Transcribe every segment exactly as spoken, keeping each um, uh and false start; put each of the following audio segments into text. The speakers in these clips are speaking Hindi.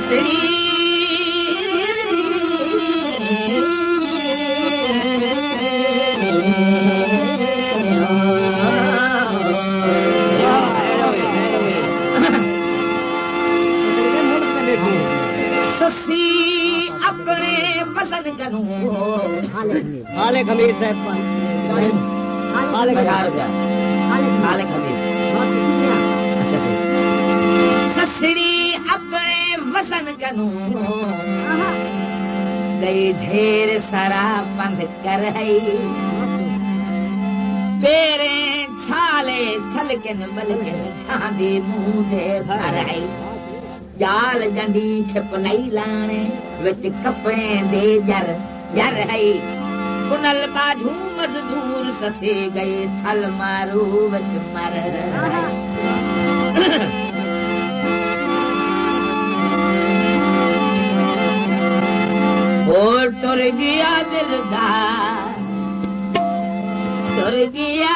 ससड़ी ससी अपने पसंद करूं हाले खमीर साहब हाले हजार रुपया हाले खमीर अच्छा सही ससड़ी अपने वसन करूं गई ढेर सारा बंद कर है पेरे छाले छलकन बलकन छांदी मुंह दे भर है जाल जंडी खपलाई लाने विच कपड़े दे जर जर है कुनल बाजू मजदूर ससे गए थल मारू विच मर और तुर गया दिलदार तुर गया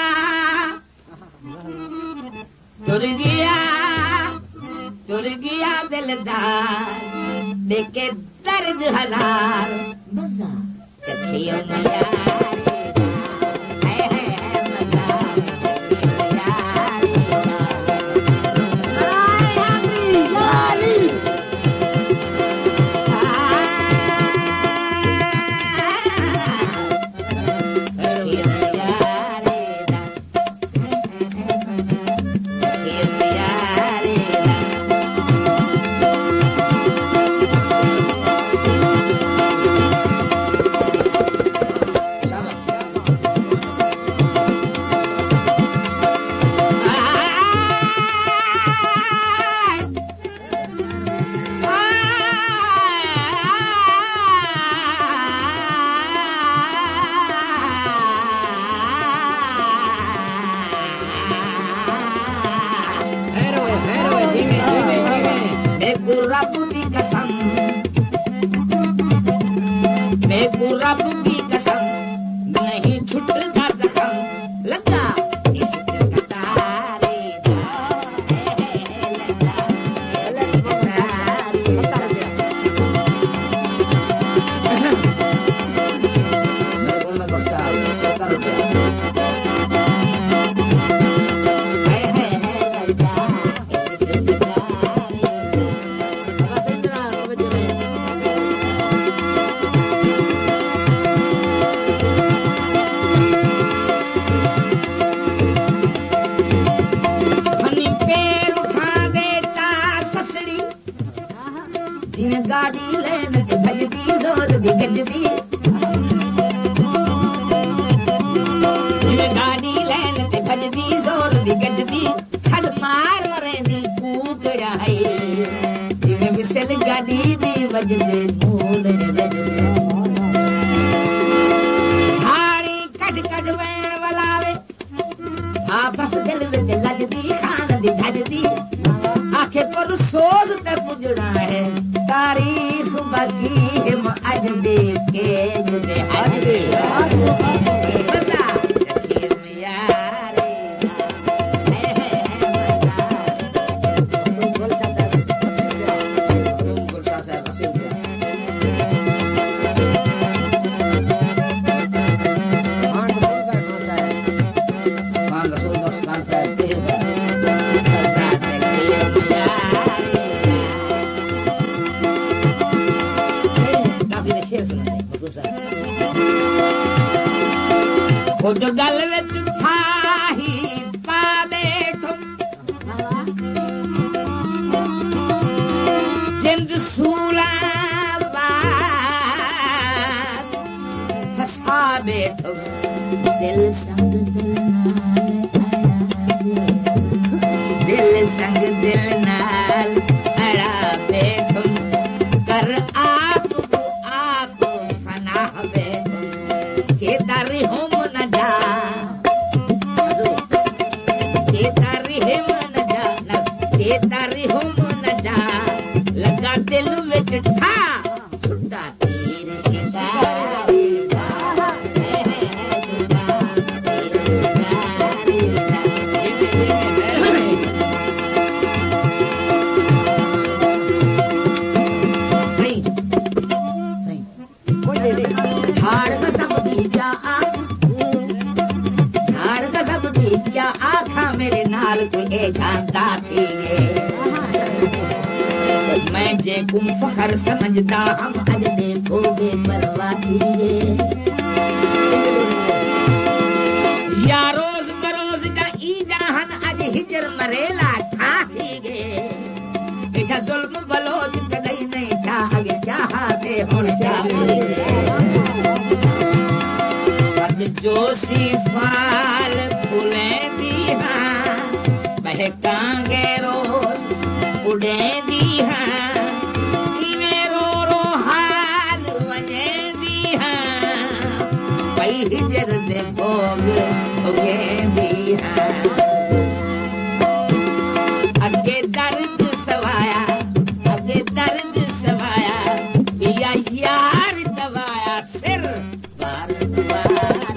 तुर गया तुर गया दिलदार देखे दर्द हजार मजा चखियो नयारे है है है मजा चखियो नयारे हाय हमी लाली चखियो नयारे चखियो नयारे रब की कसम मैं रब की कसम नहीं छुटता जख्म लगा इश्क कतारे लगा कतारे मैं मैं गुस्सा सत्तर रुपया गाड़ी लेन के भजदी जोर दी गजदी गाड़ी लेन के भजदी जोर दी गजदी छल मार मरेंदी कूकड़ा है जिਵੇਂ विसल गाड़ी दी वजदे मूल ने रजदे झाड़ी कट कट वैण वलावे आपस दिल विच लगदी खान दी धजदी आखे पर सोज ते पुजड़ा है तारीख बाकी हम आज देखे जुदे आज दे मजा चखियो यारे है है मजा गुलशा साहब गुलशा साहब अस्सी रुपया मान रसूल बख्श खान साहब तीस रुपया खुद गल विच फाही पा बैठो जिंद सूला बात फसा बैठो दिल संग दिल नाल दिल संग दिल नाल अड़ा बैठो कर आप आप फना बैठो चेतारी हो तारी हो मन जा लगा दिल विच ठा छुट्टा तीर शिकारी दा है छुट्टा तीर शिकारी या आखा मेरे नाल कोई ए जानता थी मैं जे कुम फखर समझदा हम अज देखो बेपरवाह थी या रोज बरोज दा ई जहान अज हिजर मरेला था थी गे एचा जुल्म बलोच कदई नहीं था अगे चाहते हुन क्या सद जोशी फाल फूले दिहा बहकांगे रोज उड़े दिहा इमे रो रो हाल वने दिहा पई हिजर दे भोग भोगे दिहा अगे दर्द सवाया अगे दर्द सवाया पिया यार दवाया सिर बार बार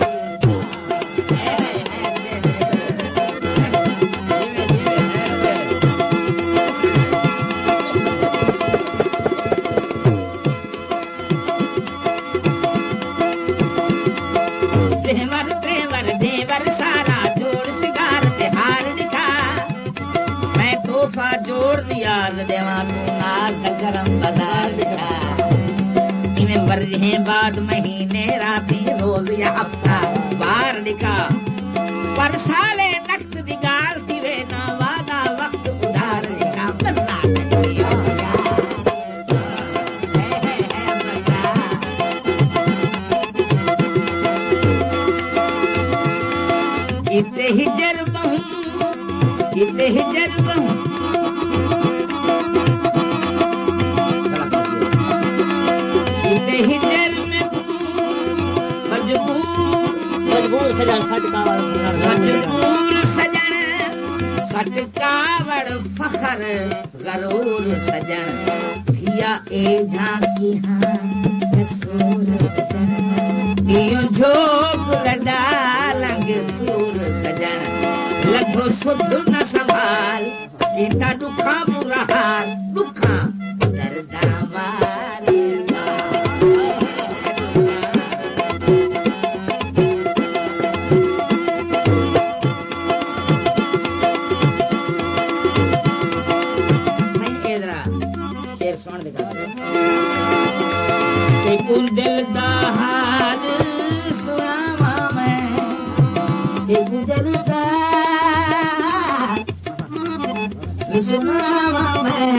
जोड़ नियाज देवा तू नाज गरम बाजार दिखा इन्हें वर्जें बाद महीने राती रोज या हफ्ता बार दिखा पर साले नक्त दिगाल तिरे ना वादा वक्त उधार दिखा बसा कजोयो इते हिजर बहु इते हिजर बहु मजबूर सजन सटकावड़ मजबूर सजन सटकावड़ फखर गरूर सजन थिया ए झांकी हां रसूल सजन इयो झोप लडा लंग दूर सजन लखो सुध न संभाल कीता दुखा बुरा हाल दुखा दर्दा वारे एक दिल दा हाल सुनावा मैं एक दिल दा सुनावा मैं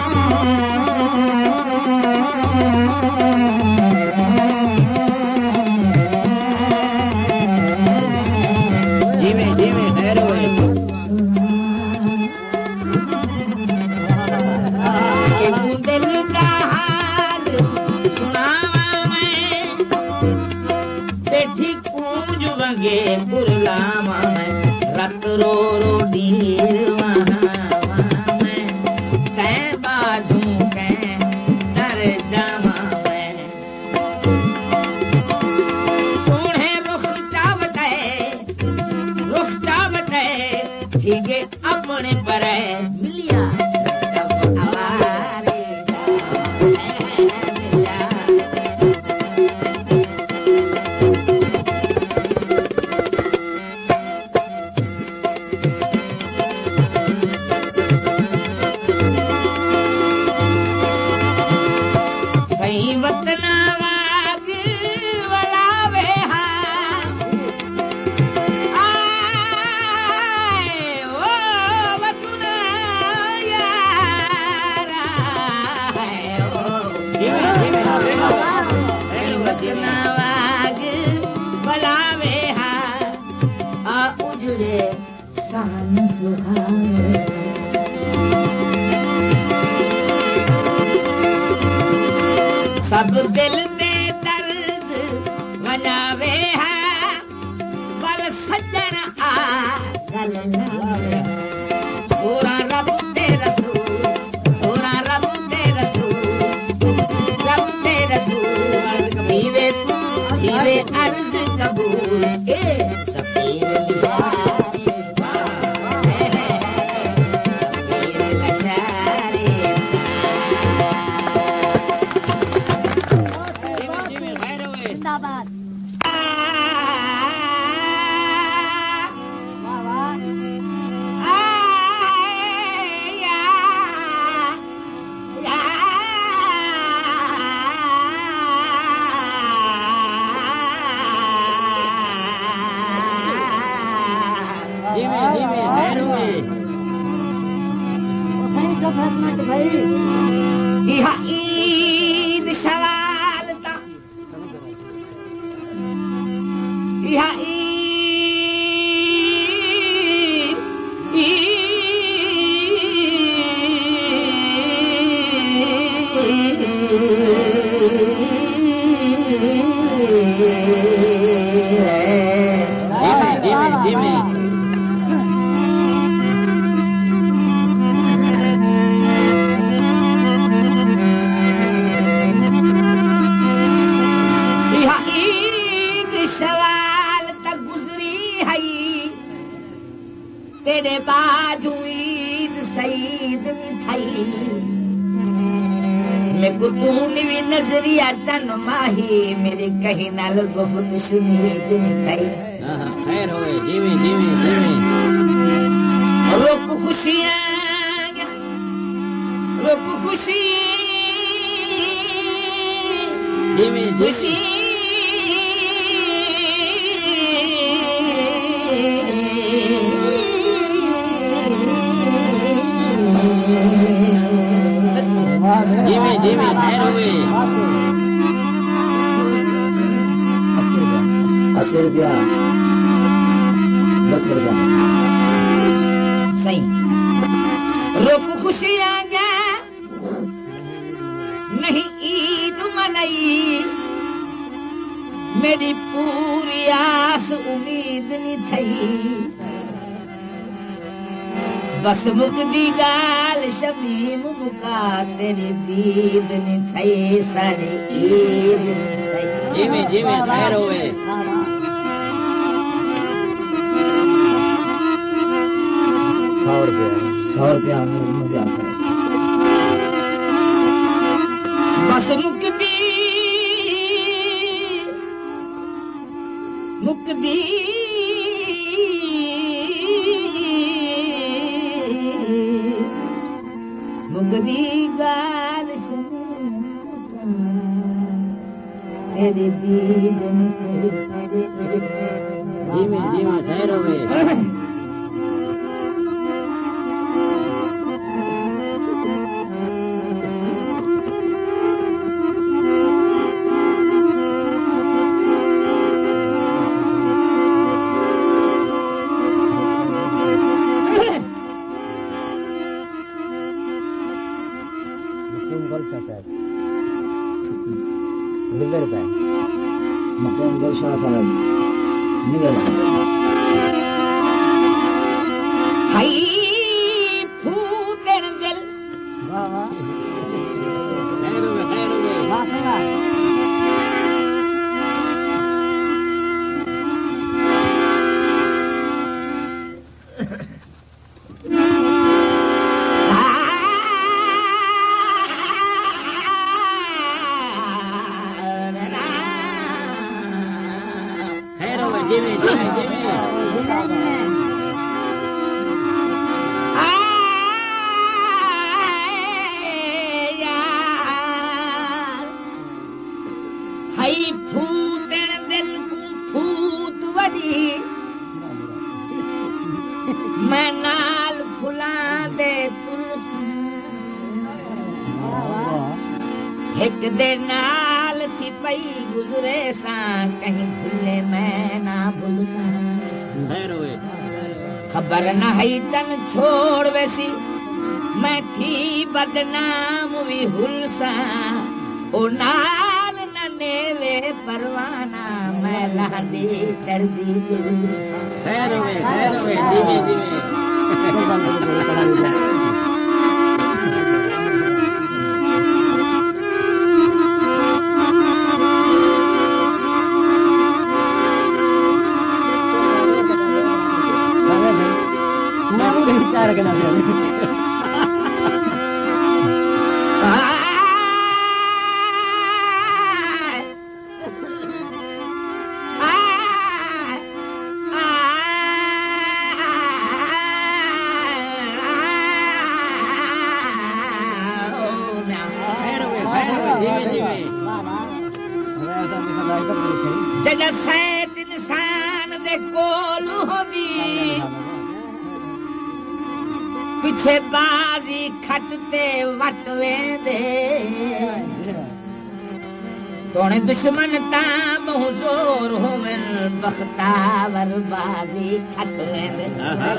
जीवे जीवे ठहरो एक दिल दा हाल सुनावा वंगे कुरलामा मैं रत रो रो डीर वहाँ मैं कै बाजू कै डर जामा मैं सोने रुख चावटे रुख चावटे ठीके अपने पर मिलिया सब दिल दे दर्द मनावे है बल सज्जन आ गल लावे सोरा रब ते रसूल सोरा रब ते रसूल रब ते रसूल जीवे जीवे अर्ज कबूल ए सफीर लिशारे सफीर लशारे धीमे धीमे खैर हुए सही जब भाई इहा ईद सवाल ता इहा ईद तेरे बाजू ईद सईद मिठाई मैं कुतूनी भी नजरिया चन माही मेरे कहीं नाल गुफ्त शुनीद मिठाई खैर होए धीमे धीमे धीमे रोक खुशियां रोक खुशी धीमे खुशी धीमे धीमे खैर हुए अस्सी रुपया दस रुपया सही रोक खुशियां नहीं ईद मनाई मेरी पूरी आस उम्मीद नहीं थी बस मुकदी गाल शमीम मुका तेरी दीद नहीं थई साड़ी ईद नहीं थई धीमे धीमे खैर हुए सौ रुपया सौ रुपया मुझे आशा बस मुकदी मुकदी मुकदी गाल तेरी दीद धीमे धीमे खैर हुए मैं नाल फुला दे एक दे नाल थी पई गुजरे सा कहीं भूले मैं ना भूल सा खबर न है चन छोड़ वैसी मैं थी बदनाम भी हुलसा ओ नाल न नेवे परवाना मैं लहदी चढ़दी गुलसा खैर हुए खैर हुए धीमे धीमे चार करना जगह सैत इंसान दे कोल होगी पीछे बाजी खटते वट वेंदे तोणे दुश्मन ता बहु जोर होवन बख्तावर बाजी खट वेंदे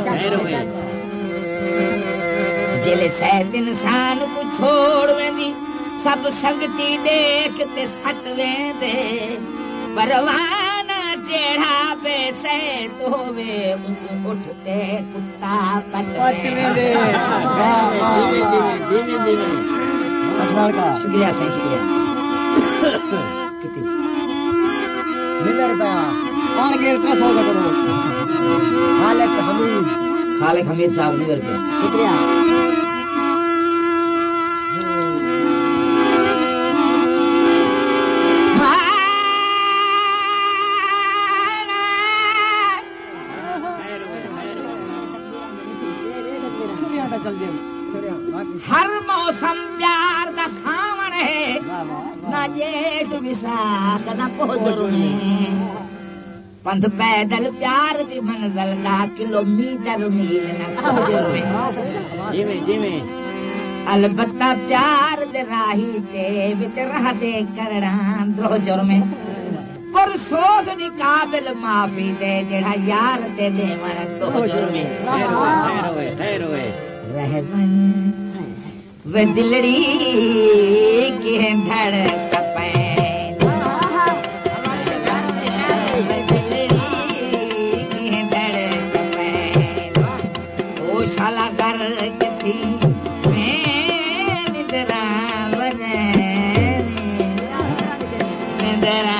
जेले सैत इंसान को छोड़ वेंदी सब संगती देख ते सट वेंदे परवाना जेड़ा बेसे तो वे उठते कुत्ता पट वेंदे शुक्रिया सही शुक्रिया कितनी मिल रुपया कौन के इतना सौ का करो खालिक हमीद खालिक हमीद साहब ने रुपया शुक्रिया हर मौसम प्यार दा सावण है ना जेठ विसाख ना पोदर में पंथ पैदल प्यार दी मंजिल दा किलोमीटर मील ना पोदर में जिਵੇਂ जिਵੇਂ अलबत्ता प्यार दे राही ते विच रह दे करना द्रोजर में पर सोच दी काबिल माफी दे जेड़ा यार ते देवण दोजर में खैर होए खैर होए रहमन वे दिलड़ी के धड़क पे वे दिलड़ी के धड़क पे ओ शाला कर थी मैं निदरा बने निदरा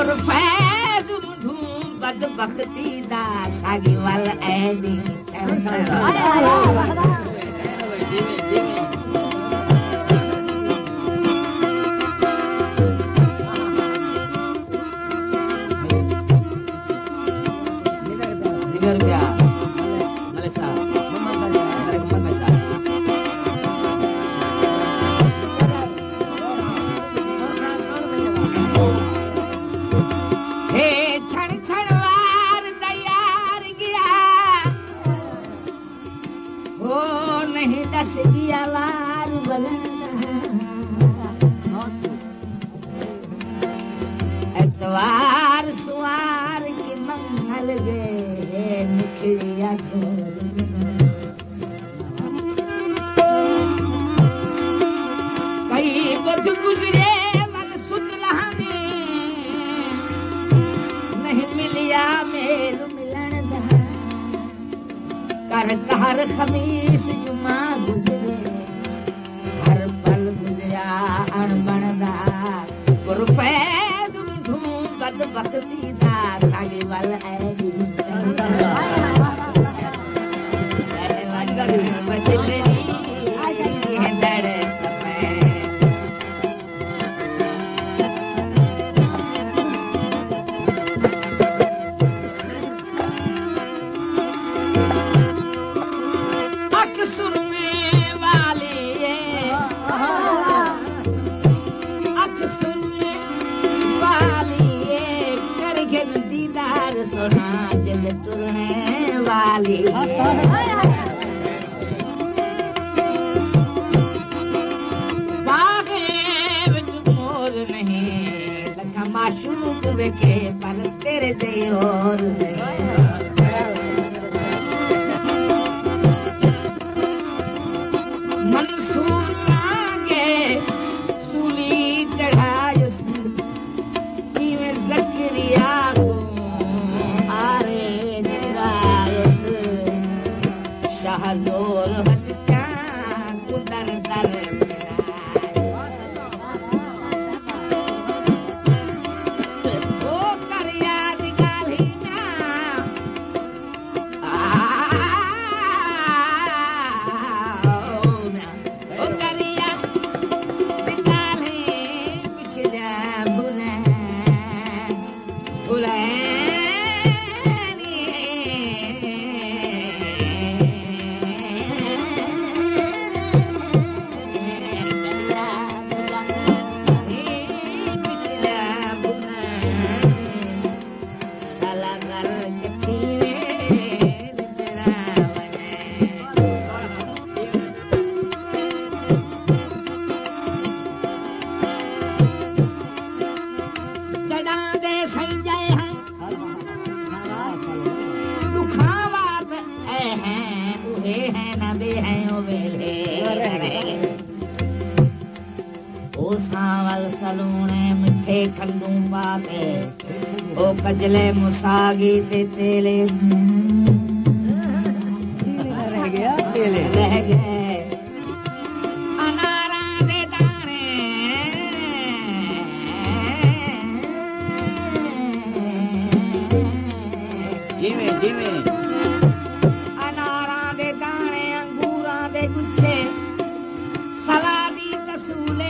गुर फैज ढूंढ बदबख्ती दा सागी वाल ऐडी रुपया मलिक साहब मलिक मोहम्मद साहब हे छण छण वार तैयार गया हो नहीं दस गया वार एतवार सुवार की मंगल गे निखरिया कई बुध गुजरे मन सुतला में नहीं मिलिया मेल मिलन दा कर कहर खमीस जुमा गुजरे हर पल गुजरा अणबण दा गुर फैज ढूंढ बदबख्ती दा सागे वाल ऐडी सोना जल टुरने वाली बागे विच मोर नहीं लखा माशूक वेखे पर तेरे दे और मंसूर लागे सूली चढ़ायो में ज़करिया शाहजोर हंसता कुदर दर ओ कर याद गाली ना ओ कर याद गाली पिछला भुला भुला सावल सलूने मिठे खंडू पाते ओ कजले मुसागी ते तेले रह गया तेले रह गए अनारा दे दाने जीवे जीवे अनारा दे दाने अंगूरा दे गुच्छे सलादी तसूले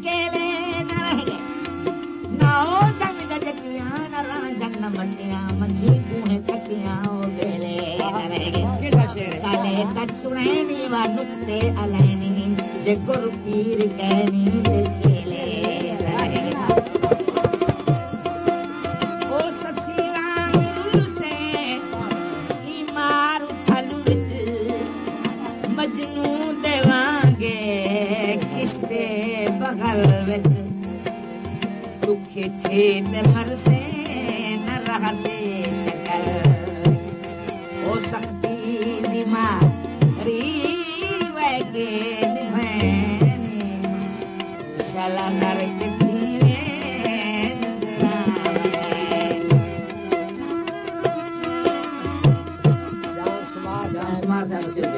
मंडिया मंझी कूने कटिया ओ बेले साले सच सुनैनी वा नुक्ते अलैनी जे गुर पीर कहनी ते चेले ओ ससीला से ई मार थलु विच मजनू देवांगे किस्ते बगल विच दुखे थे ते मरसे से शकल ओ सकती दिमारी वगे निभैनी शला कर के थीवे जाओ सुमार जाओ सुमार से नसीब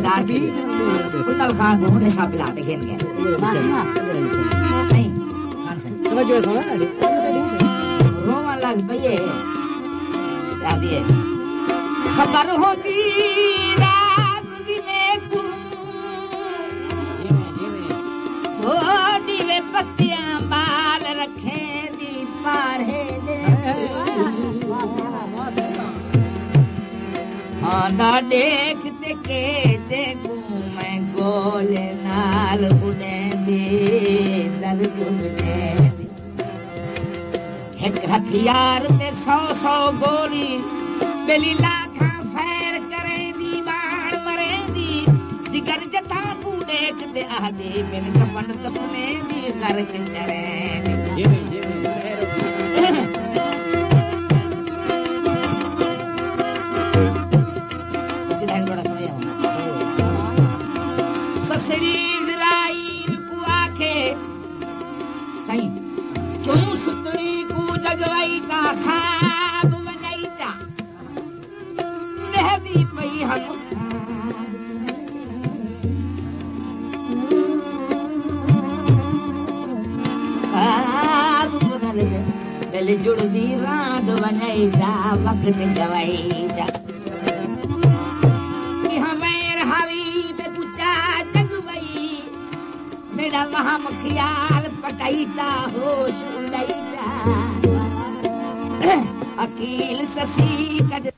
सूबेदार भी कुल्ल खान को ने सा पिलाते खेल गए सही खान सही समझो सुना रोवन लग पइए याद ये खबर होती रात की में गोडी में पत्तियां बाल रखे दी पारे दे आना देखते के जेकू मैं गोले नाल बुने दी दर्द बुने दी एक हथियार ते सौ सौ गोली बेली लाखा फैर करे दी बाण मरे दी जिगर जता को देखते आदे बिन कफन कफने दी खर्च करे दी ससरी इज़राइल को आखे सही क्यों सुतड़ी को जगवाई चा खाब बनाई चा रहती पई हम खाब बनाई पहले जुड़दी रात बनाई जा वक्त गवाई जा मेरा वहाँ ख्याल पटाई जा होश उड़ाई जा अकील ससी कट